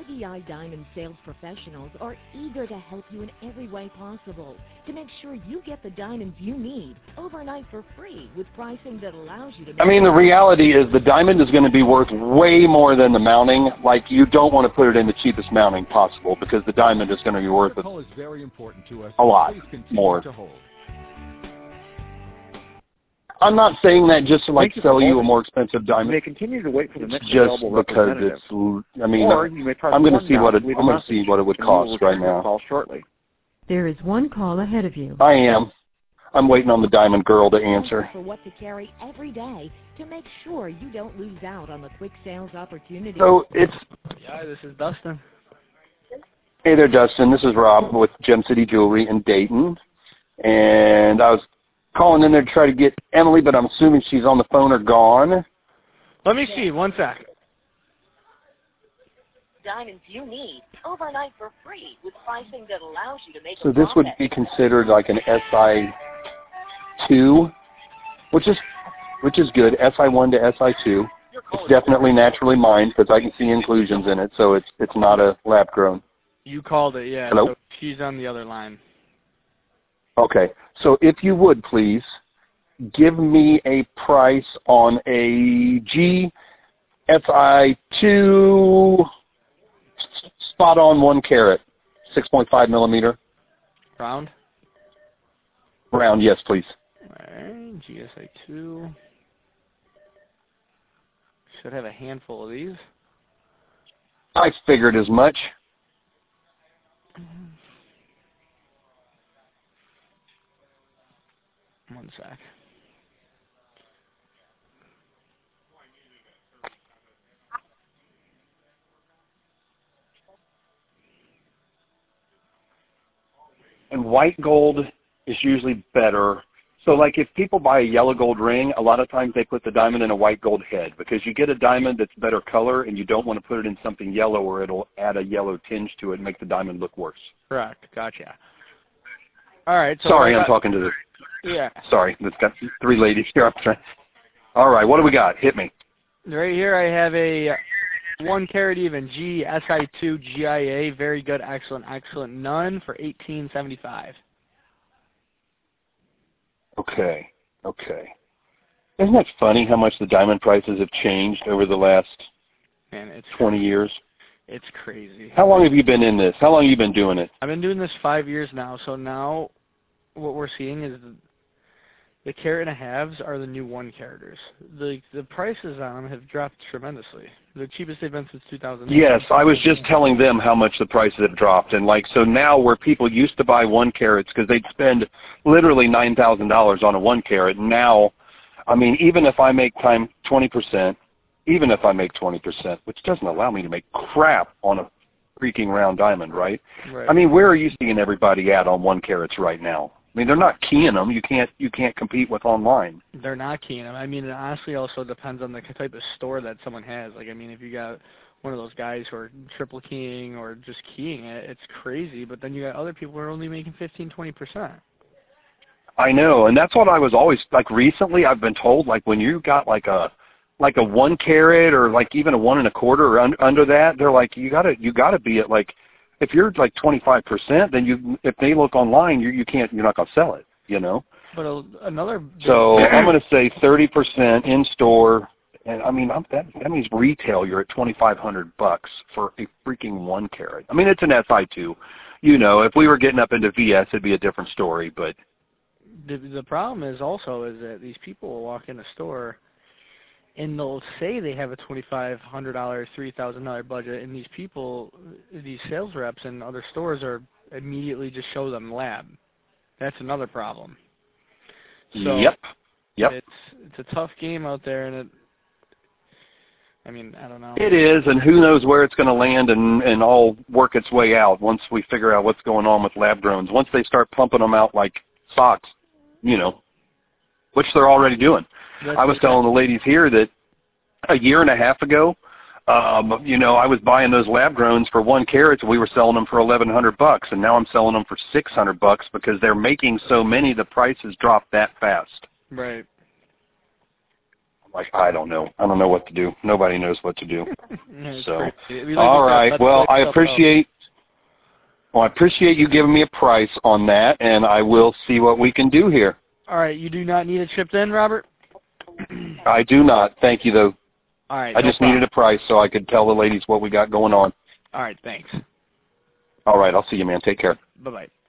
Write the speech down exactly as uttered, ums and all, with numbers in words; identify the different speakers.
Speaker 1: R D I Diamond sales professionals are eager to help you in every way possible to make sure you get the diamonds you need overnight for free with pricing that allows you to make
Speaker 2: I mean, the reality is the diamond is going to be worth way more than the mounting. Like, you don't want to put it in the cheapest mounting possible because the diamond is going to be worth
Speaker 3: Your call is very important to us.
Speaker 2: a lot
Speaker 3: Please continue
Speaker 2: more.
Speaker 3: to hold.
Speaker 2: I'm not saying that just to, like,
Speaker 4: Thank you
Speaker 2: sell
Speaker 4: for
Speaker 2: you a
Speaker 4: holding.
Speaker 2: more expensive
Speaker 4: You
Speaker 2: diamond.
Speaker 4: may continue to wait for the
Speaker 2: It's
Speaker 4: next
Speaker 2: just
Speaker 4: available
Speaker 2: because
Speaker 4: representative.
Speaker 2: it's, I mean,
Speaker 4: Or you may press
Speaker 2: I'm going to
Speaker 4: one
Speaker 2: see
Speaker 4: now
Speaker 2: what
Speaker 4: to
Speaker 2: it,
Speaker 4: leave
Speaker 2: I'm
Speaker 4: a
Speaker 2: going to see
Speaker 4: message,
Speaker 2: what it would
Speaker 4: and we will
Speaker 2: cost right
Speaker 4: return your
Speaker 2: now.
Speaker 4: call shortly.
Speaker 5: There is one call ahead of you.
Speaker 2: I am. I'm waiting on the diamond girl to answer.
Speaker 1: for what to carry every day to make sure you don't lose out on the quick sales opportunity.
Speaker 2: So it's,
Speaker 6: Yeah, this is Dustin.
Speaker 2: hey there, Dustin. This is Rob with Gem City Jewelry in Dayton. And I was calling in there to try to get Emily, but I'm assuming she's on the phone or gone.
Speaker 6: Let me see. One sec.
Speaker 1: Diamonds you need overnight for free with pricing that allows you to make
Speaker 2: So
Speaker 1: a
Speaker 2: this would
Speaker 1: profit.
Speaker 2: be considered like an S I two, which is which is good, S I one to S I two. It's definitely naturally mined because I can see inclusions in it, so it's it's not a lab grown.
Speaker 6: You called it, yeah.
Speaker 2: Hello?
Speaker 6: So she's on the other line.
Speaker 2: Okay, so if you would please give me a price on a G S I two spot on one carat, six point five millimeter.
Speaker 6: Round?
Speaker 2: Round, yes, please.
Speaker 6: All right, G S A two. Should have a handful of these.
Speaker 2: I figured as much.
Speaker 6: One sec.
Speaker 2: And white gold is usually better. So, like, if people buy a yellow gold ring, a lot of times they put the diamond in a white gold head because you get a diamond that's better color and you don't want to put it in something yellow or it'll add a yellow tinge to it and make the diamond look worse.
Speaker 6: Correct. Gotcha. All right. So
Speaker 2: Sorry,
Speaker 6: I
Speaker 2: I'm
Speaker 6: got,
Speaker 2: talking to the...
Speaker 6: Yeah.
Speaker 2: Sorry, it's got three ladies here. I'm trying. All right, what do we got? Hit me.
Speaker 6: Right here I have a one carat even G S I two G I A, very good, excellent, excellent, none for eighteen seventy-five.
Speaker 2: Okay, okay. Isn't that funny how much the diamond prices have changed over the last
Speaker 6: Man, it's
Speaker 2: twenty years?
Speaker 6: It's crazy.
Speaker 2: How long have you been in this? How long have you been doing it?
Speaker 6: I've been doing this five years now, so now what we're seeing is the, the carat and a halves are the new one caraters. The the prices on them have dropped tremendously. The cheapest they've been since two thousand eight.
Speaker 2: Yes, I was just telling them how much the prices have dropped, and like so now where people used to buy one carats because they'd spend literally nine thousand dollars on a one carat. Now, I mean, even if I make time twenty percent, even if I make twenty percent, which doesn't allow me to make crap on a freaking round diamond, right?
Speaker 6: Right.
Speaker 2: I mean, where are you seeing everybody at on one carats right now? I mean, they're not keying them. You can't you can't compete with online.
Speaker 6: They're not keying them. I mean, it honestly also depends on the type of store that someone has. Like, I mean, if you got one of those guys who are triple keying or just keying it, it's crazy. But then you got other people who are only making fifteen, twenty percent.
Speaker 2: I know, and that's what I was always, like recently I've been told, like when you got like a like a one carat or like even a one and a quarter or un, under that, they're like, you gotta you gotta be at like, if you're like twenty-five percent, then you, if they look online, you you can't, you're not gonna sell it, you know.
Speaker 6: But a, another.
Speaker 2: So I'm gonna say thirty percent in store, and I mean I'm, that that means retail. You're at twenty-five hundred bucks for a freaking one carat. I mean it's an S I two, you know. If we were getting up into V S, it'd be a different story. But
Speaker 6: the the problem is also is that these people will walk in a store and they'll say they have a twenty-five hundred dollars, three thousand dollars budget, and these people, these sales reps in other stores are immediately just show them lab. That's another problem. So
Speaker 2: yep, yep.
Speaker 6: It's it's a tough game out there, and it. I mean, I don't know.
Speaker 2: It is, and who knows where it's going to land and and all work its way out once we figure out what's going on with lab drones. Once they start pumping them out like socks, you know, which they're already doing.
Speaker 6: That's
Speaker 2: I was telling the ladies here that a year and a half ago, um, you know, I was buying those lab drones for one carat, and we were selling them for eleven hundred bucks, and now I'm selling them for six hundred bucks because they're making so many, the prices drop that fast.
Speaker 6: Right.
Speaker 2: like, I don't know. I don't know what to do. Nobody knows what to do. So,
Speaker 6: like
Speaker 2: all right. Well, I
Speaker 6: out.
Speaker 2: appreciate. Well, I appreciate you giving me a price on that, and I will see what we can do here.
Speaker 6: All right. You do not need it shipped in, Robert?
Speaker 2: I do not. Thank you, though.
Speaker 6: All right.
Speaker 2: I
Speaker 6: no
Speaker 2: just
Speaker 6: problem.
Speaker 2: needed a price so I could tell the ladies what we got going on.
Speaker 6: All right. Thanks.
Speaker 2: All right. I'll see you, man. Take care.
Speaker 6: Bye-bye.